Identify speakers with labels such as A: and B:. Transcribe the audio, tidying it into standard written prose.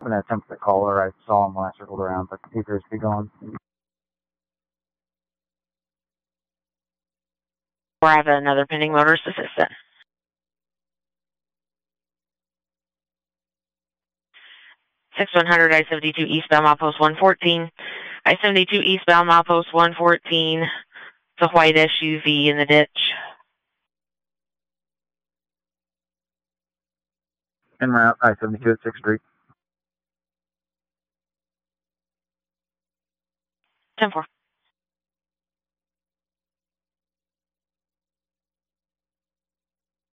A: I'm going to attempt to call her. I saw him when I circled around, but he appears to be gone.
B: Or I have another pending motorist assistant. I-100 I-72 eastbound milepost 114. I-72 eastbound milepost 114. It's a white SUV in the ditch.
A: En route, I-72 at 6th Street.
B: 10-4.